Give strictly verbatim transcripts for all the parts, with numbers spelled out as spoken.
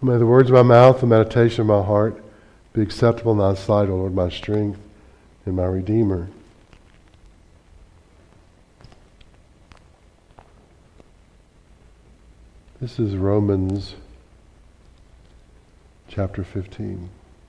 May the words of my mouth, the meditation of my heart be acceptable in thy sight, O Lord, my strength and my Redeemer. This is Romans chapter fifteen.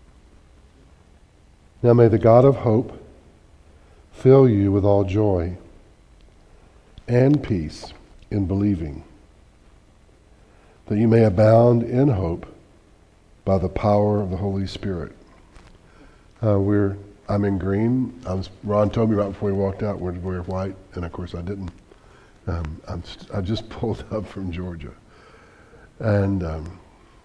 Now may the God of hope fill you with all joy and peace in believing, that you may abound in hope by the power of the Holy Spirit. Uh, we're I'm in green. I was, Ron told me right before he walked out we're to wear white, and of course I didn't. Um, I'm, I just pulled up from Georgia. And um,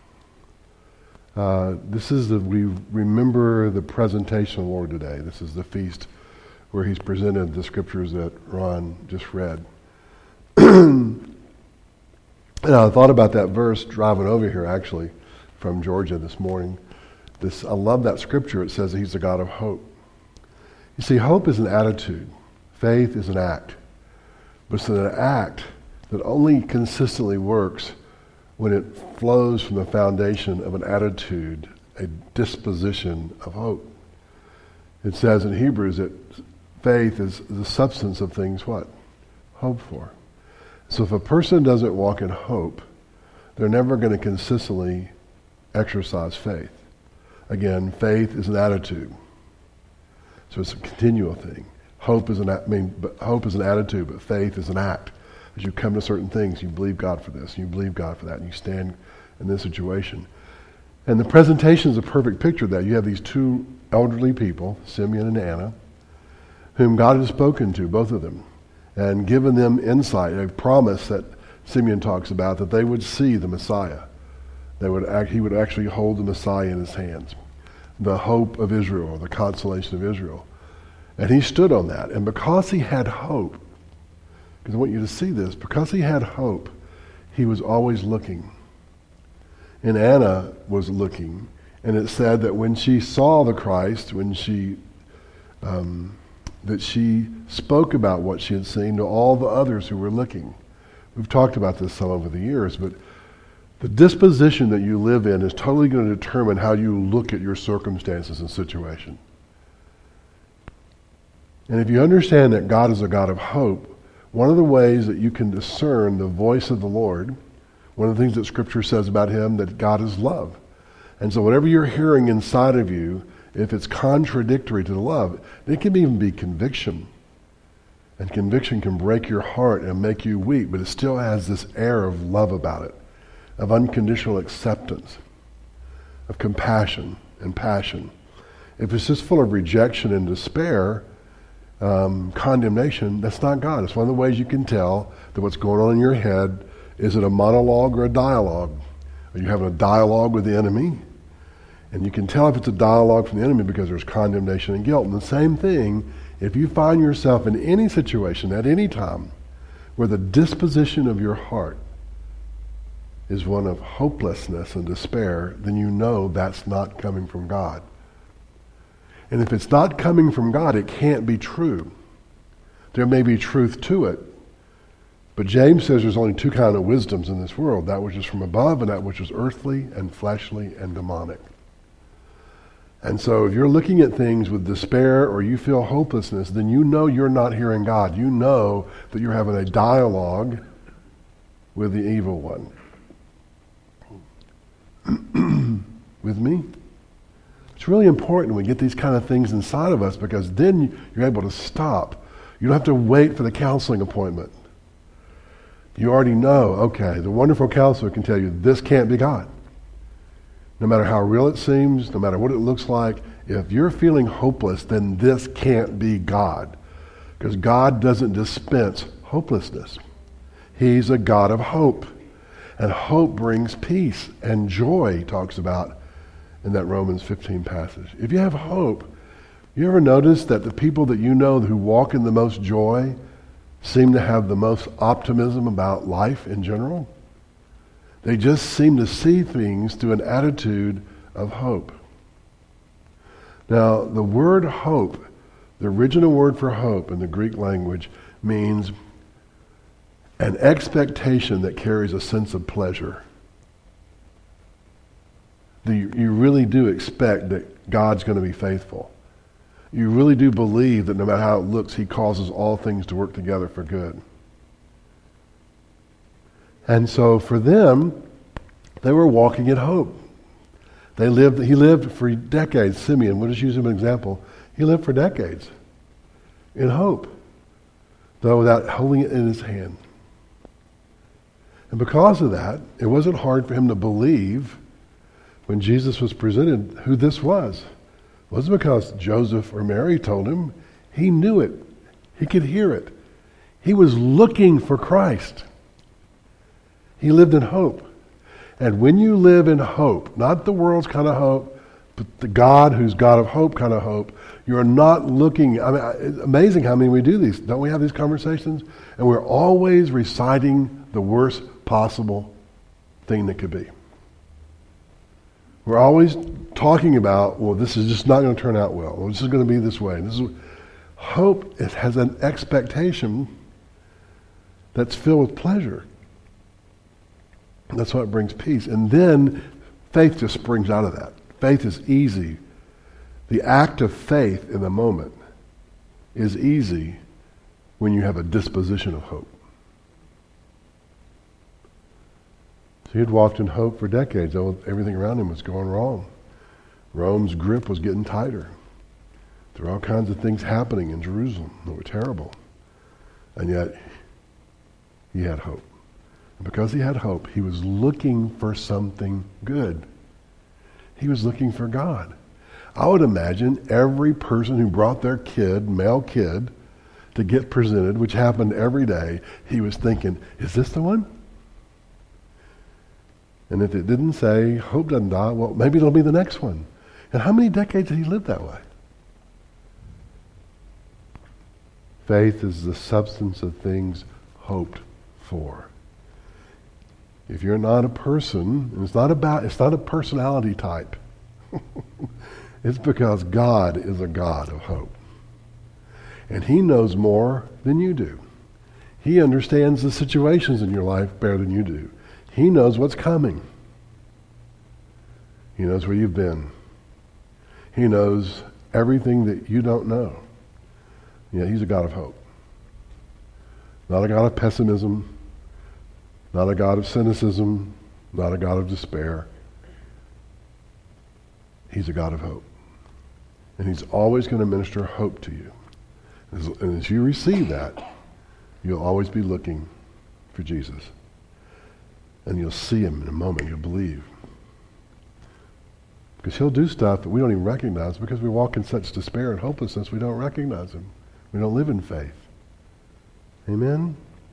uh, this is the, we remember the presentation of the Lord today. This is the feast where he's presented the scriptures that Ron just read. And I thought about that verse driving over here, actually, from Georgia this morning. This I love that scripture. It says that he's the God of hope. You see, hope is an attitude. Faith is an act. But it's an act that only consistently works when it flows from the foundation of an attitude, a disposition of hope. It says in Hebrews that faith is the substance of things what? Hoped for. So if a person doesn't walk in hope, they're never going to consistently exercise faith. Again, faith is an attitude. So it's a continual thing. Hope is an I mean, but hope is an attitude, but faith is an act. As you come to certain things, you believe God for this, and you believe God for that, and you stand in this situation. And the presentation is a perfect picture of that. You have these two elderly people, Simeon and Anna, whom God has spoken to, both of them, and given them insight, a promise that Simeon talks about, that they would see the Messiah. They would act, he would actually hold the Messiah in his hands, the hope of Israel, the consolation of Israel. And he stood on that. And because he had hope, because I want you to see this, because he had hope, he was always looking. And Anna was looking. And it said that when she saw the Christ, when she, um, that she spoke about what she had seen to all the others who were looking. We've talked about this some over the years, but the disposition that you live in is totally going to determine how you look at your circumstances and situation. And if you understand that God is a God of hope, one of the ways that you can discern the voice of the Lord, one of the things that Scripture says about him, that God is love. And so whatever you're hearing inside of you, if it's contradictory to the love, it can even be conviction. And conviction can break your heart and make you weak, but it still has this air of love about it, of unconditional acceptance, of compassion and passion. If it's just full of rejection and despair, um, condemnation, that's not God. It's one of the ways you can tell that what's going on in your head, is it a monologue or a dialogue? Are you having a dialogue with the enemy? And you can tell if it's a dialogue from the enemy because there's condemnation and guilt. And the same thing, if you find yourself in any situation at any time where the disposition of your heart is one of hopelessness and despair, then you know that's not coming from God. And if it's not coming from God, it can't be true. There may be truth to it, but James says there's only two kinds of wisdoms in this world, that which is from above and that which is earthly and fleshly and demonic. And so if you're looking at things with despair or you feel hopelessness, then you know you're not hearing God. You know that you're having a dialogue with the evil one. With me? It's really important we get these kind of things inside of us, because then you're able to stop. You don't have to wait for the counseling appointment. You already know, okay, the wonderful counselor can tell you this can't be God. No matter how real it seems, no matter what it looks like, if you're feeling hopeless, then this can't be God. Because God doesn't dispense hopelessness. He's a God of hope. And hope brings peace and joy, he talks about in that Romans fifteen passage. If you have hope, you ever notice that the people that you know who walk in the most joy seem to have the most optimism about life in general? They just seem to see things through an attitude of hope. Now, the word hope, the original word for hope in the Greek language, means an expectation that carries a sense of pleasure. the, you really do expect that God's going to be faithful. You really do believe that no matter how it looks, he causes all things to work together for good. And so for them, they were walking in hope. They lived. He lived for decades. Simeon, we'll just use him as an example. He lived for decades in hope, though without holding it in his hand. And because of that, it wasn't hard for him to believe when Jesus was presented who this was. It wasn't because Joseph or Mary told him. He knew it. He could hear it. He was looking for Christ. He lived in hope. And when you live in hope, not the world's kind of hope, but the God who's God of hope kind of hope, you're not looking. I mean, it's amazing how many we do these. Don't we have these conversations? And we're always reciting the worst possible thing that could be. We're always talking about, well, this is just not going to turn out well. Well, this is going to be this way. This is hope. It has an expectation that's filled with pleasure. That's what brings peace. And then faith just springs out of that. Faith is easy. The act of faith in the moment is easy when you have a disposition of hope. So he had walked in hope for decades. Everything around him was going wrong. Rome's grip was getting tighter. There were all kinds of things happening in Jerusalem that were terrible. And yet, he had hope. And because he had hope, he was looking for something good. He was looking for God. I would imagine every person who brought their kid, male kid, to get presented, which happened every day, he was thinking, is this the one? And if it didn't say, hope doesn't die, well, maybe it'll be the next one. And how many decades did he live that way? Faith is the substance of things hoped for. If you're not a person, and it's not about, it's not a personality type. It's because God is a God of hope. And he knows more than you do. He understands the situations in your life better than you do. He knows what's coming. He knows where you've been. He knows everything that you don't know. Yeah, he's a God of hope. Not a God of pessimism. Not a God of cynicism, not a God of despair. He's a God of hope. And he's always going to minister hope to you. And as you receive that, you'll always be looking for Jesus. And you'll see him in a moment. You'll believe. Because he'll do stuff that we don't even recognize because we walk in such despair and hopelessness we don't recognize him. We don't live in faith. Amen?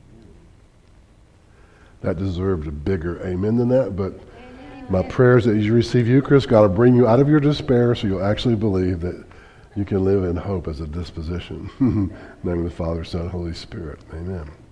That deserved a bigger amen than that, but amen. My prayer is that as you receive Eucharist, God will bring you out of your despair so you'll actually believe that you can live in hope as a disposition. In the name of the Father, Son, Holy Spirit. Amen.